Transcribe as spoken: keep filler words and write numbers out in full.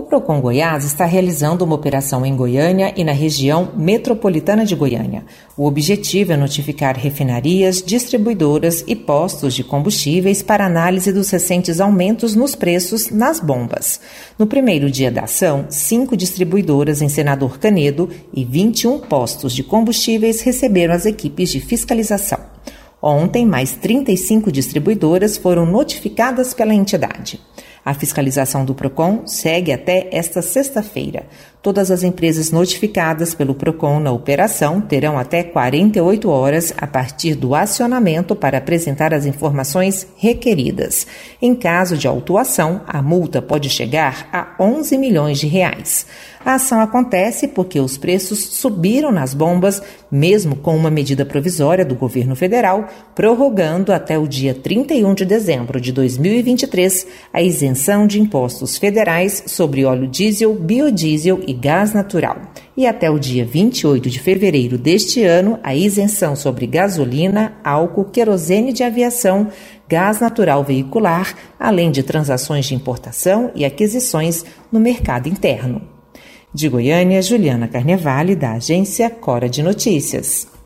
Procon Goiás está realizando uma operação em Goiânia e na região metropolitana de Goiânia. O objetivo é notificar refinarias, distribuidoras e postos de combustíveis para análise dos recentes aumentos nos preços nas bombas. No primeiro dia da ação, cinco distribuidoras em Senador Canedo e vinte e um postos de combustíveis receberam as equipes de fiscalização. Ontem, mais trinta e cinco distribuidoras foram notificadas pela entidade. A fiscalização do Procon segue até esta sexta-feira. Todas as empresas notificadas pelo Procon na operação terão até quarenta e oito horas a partir do acionamento para apresentar as informações requeridas. Em caso de autuação, a multa pode chegar a onze milhões de reais. A ação acontece porque os preços subiram nas bombas, mesmo com uma medida provisória do governo federal, prorrogando até o dia trinta e um de dezembro de dois mil e vinte e três a isenção de impostos federais sobre óleo diesel, biodiesel e gás natural. E até o dia vinte e oito de fevereiro deste ano, a isenção sobre gasolina, álcool, querosene de aviação, gás natural veicular, além de transações de importação e aquisições no mercado interno. De Goiânia, Juliana Carnevale, da agência Cora de Notícias.